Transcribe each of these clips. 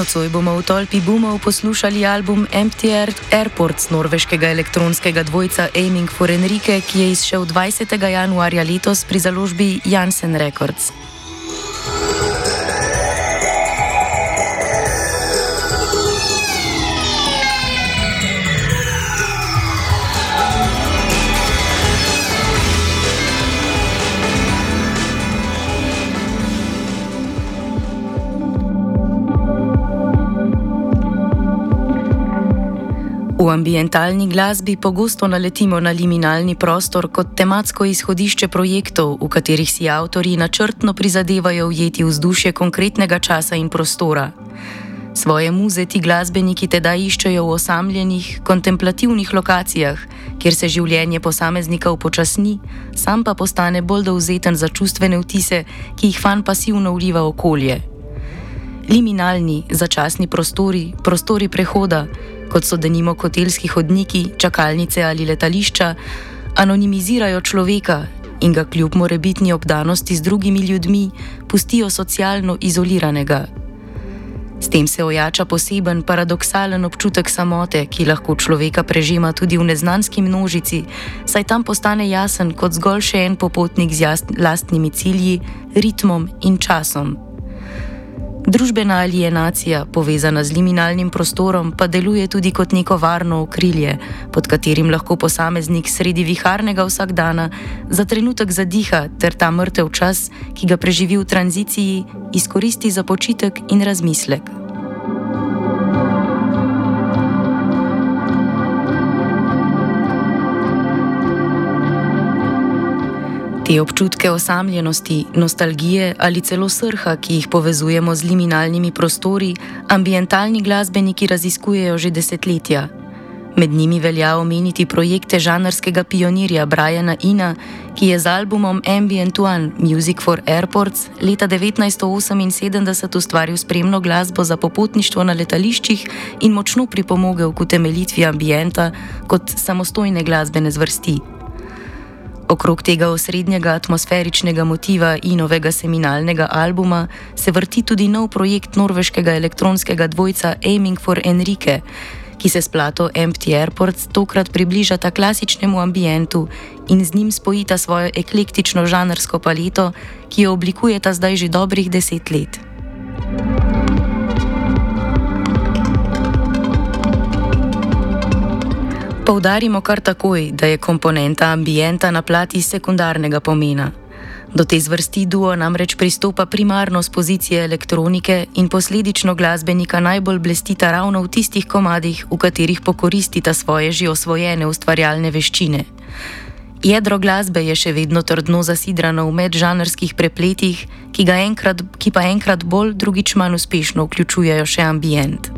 Nocoj bomo v tolpi bumov poslušali album Empty Airports norveškega elektronskega dvojca Aiming for Enrique, ki je izšel 20. januarja letos pri založbi Jansen Records. V ambientalni glasbi pogosto naletimo na liminalni prostor kot tematsko izhodišče projektov, v katerih si avtorji načrtno prizadevajo ujeti vzdušje konkretnega časa in prostora. Svoje muze ti glasbeniki tedaj iščejo v osamljenih, kontemplativnih lokacijah, kjer se življenje posameznika upočasni, sam pa postane bolj dovzeten za čustvene vtise, ki jih fan pasivno vliva okolje. Liminalni, začasni prostori prehoda, kot so denimo hotelski hodniki, čakalnice ali letališča, anonimizirajo človeka in ga kljub morebitni obdanosti z drugimi ljudmi pustijo socialno izoliranega. S tem se ojača poseben, paradoksalen občutek samote, ki lahko človeka prežema tudi v neznanski množici, saj tam postane jasen kot zgolj še en popotnik z lastnimi cilji, ritmom in časom. Družbena alienacija, povezana z liminalnim prostorom, pa deluje tudi kot neko varno okrilje, pod katerim lahko posameznik sredi viharnega vsakdana za trenutek zadiha ter ta mrtev čas, ki ga preživi v tranziciji, izkoristi za počitek in razmislek. Te občutke osamljenosti, nostalgije ali celo srha, ki jih povezujemo z liminalnimi prostori, ambientalni glasbeniki raziskujejo že desetletja. Med njimi velja omeniti projekte žanrskega pionirja Briana Ina, ki je z albumom Ambient One Music for Airports leta 1978 ustvaril spremno glasbo za popotništvo na letališčih in močno pripomogel k utemeljitvi ambienta kot samostojne glasbene zvrsti. Okrog tega osrednjega atmosferičnega motiva Inovega seminalnega albuma se vrti tudi nov projekt norveškega elektronskega dvojca Aiming for Enrique, ki se s plato Empty Airports tokrat približata klasičnemu ambientu in z njim spojita svojo eklektično žanrsko paleto, ki jo oblikujeta zdaj že dobrih 10 let. Poudarimo kar takoj, da je komponenta ambienta na plati sekundarnega pomena. Do te zvrsti duo namreč pristopa primarno z pozicije elektronike in posledično glasbenika najbolj blestita ravno v tistih komadih, v katerih pokoristita svoje že osvojene ustvarjalne veščine. Jedro glasbe je še vedno trdno zasidrano v medžanrskih prepletih, ki pa enkrat bolj, drugič manj uspešno vključujejo še ambient.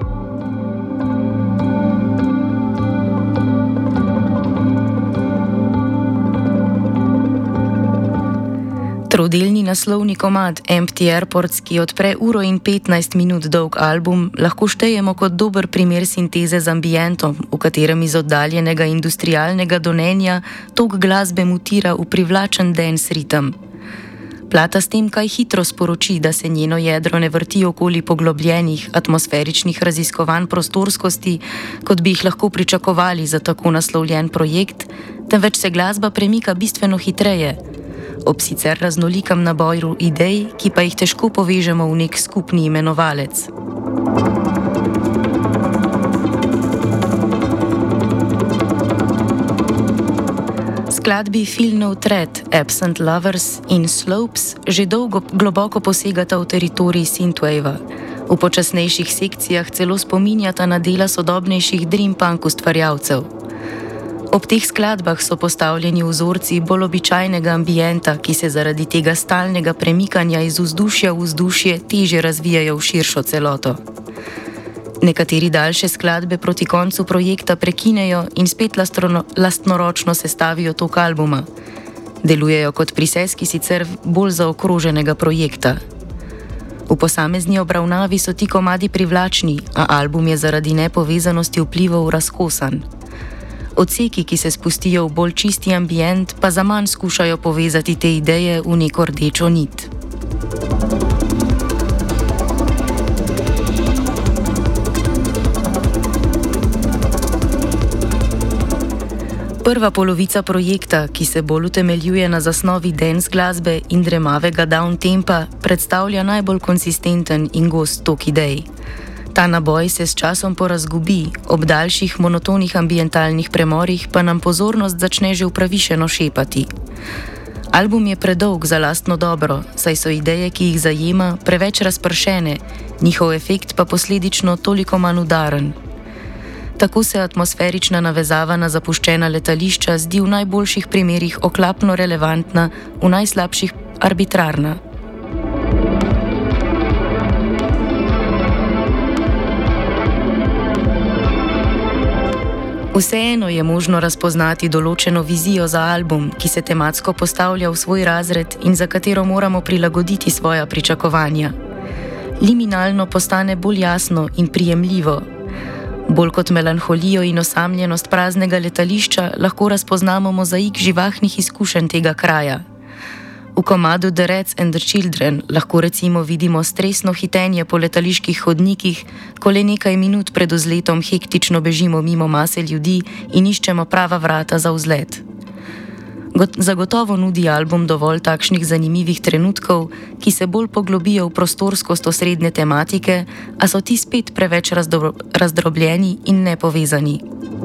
Trodelni naslovni komad Empty Airports, ki odpre 1:15 minut dolg album, lahko štejemo kot dober primer sinteze z ambientom, v katerem iz oddaljenega industrialnega donenja tok glasbe mutira v privlačen dance ritem. Plata s tem kaj hitro sporoči, da se njeno jedro ne vrti okoli poglobljenih, atmosferičnih raziskovanj prostorskosti, kot bi jih lahko pričakovali za tako naslovljen projekt, temveč se glasba premika bistveno hitreje, ob sicer raznolikem naboju idej, ki pa jih težko povežemo v nek skupni imenovalec. Skladbi Feel No Threat, Absent Lovers in Slopes že dolgo globoko posegata v teritorij synthwavea. V počasnejših sekcijah celo spominjata na dela sodobnejših dream punk ustvarjalcev. Ob teh skladbah so postavljeni vzorci bolj običajnega ambienta, ki se zaradi tega stalnega premikanja iz vzdušja v vzdušje teže razvijajo v širšo celoto. Nekateri daljše skladbe proti koncu projekta prekinejo in spet lastnoročno sestavijo tok albuma. Delujejo kot priseski sicer bolj zaokroženega projekta. V posamezni obravnavi so ti komadi privlačni, a album je zaradi nepovezanosti vplivov razkosan. Odseki, ki se spustijo v bolj čisti ambient, pa zaman skušajo povezati te ideje v neko rdečo nit. Prva polovica projekta, ki se bolj utemeljuje na zasnovi dance glasbe in dremavega downtempa, predstavlja najbolj konsistenten in gost tok idej. Ta naboj se s časom porazgubi, ob daljših monotonih ambientalnih premorih pa nam pozornost začne že upravičeno šepati. Album je predolg za lastno dobro, saj so ideje, ki jih zajema, preveč razpršene, njihov efekt pa posledično toliko manj udaren. Tako se atmosferična navezava na zapuščena letališča zdi v najboljših primerih oklapno relevantna, v najslabših arbitrarna. Vseeno je možno razpoznati določeno vizijo za album, ki se tematsko postavlja v svoj razred in za katero moramo prilagoditi svoja pričakovanja. Liminalno postane bolj jasno in prijemljivo. Bolj kot melanholijo in osamljenost praznega letališča lahko razpoznamo mozaik živahnih izkušenj tega kraja. V komadu The Rats and the Children lahko recimo vidimo stresno hitenje po letaliških hodnikih, ko le nekaj minut pred vzletom hektično bežimo mimo mase ljudi in iščemo prava vrata za vzlet. Zagotovo nudi album dovolj takšnih zanimivih trenutkov, ki se bolj poglobijo v prostorskost osrednje tematike, a so ti spet preveč razdrobljeni in nepovezani.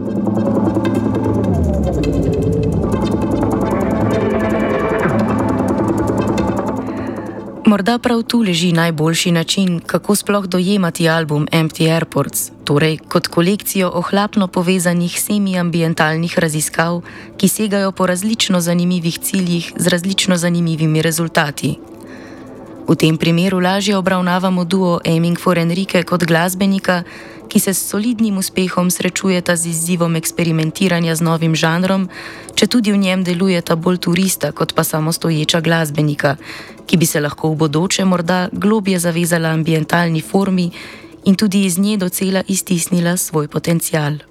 Morda prav tu leži najboljši način, kako sploh dojemati album Empty Airports, torej kot kolekcijo ohlapno povezanih semi-ambientalnih raziskav, ki segajo po različno zanimivih ciljih z različno zanimivimi rezultati. V tem primeru lažje obravnavamo duo Aiming for Enrique kot glasbenika, ki se s solidnim uspehom srečujeta z izzivom eksperimentiranja z novim žanrom, če tudi v njem delujeta bolj turista kot pa samostoječa glasbenika, ki bi se lahko v bodoče morda globje zavezala ambientalni formi in tudi iz nje docela iztisnila svoj potencial.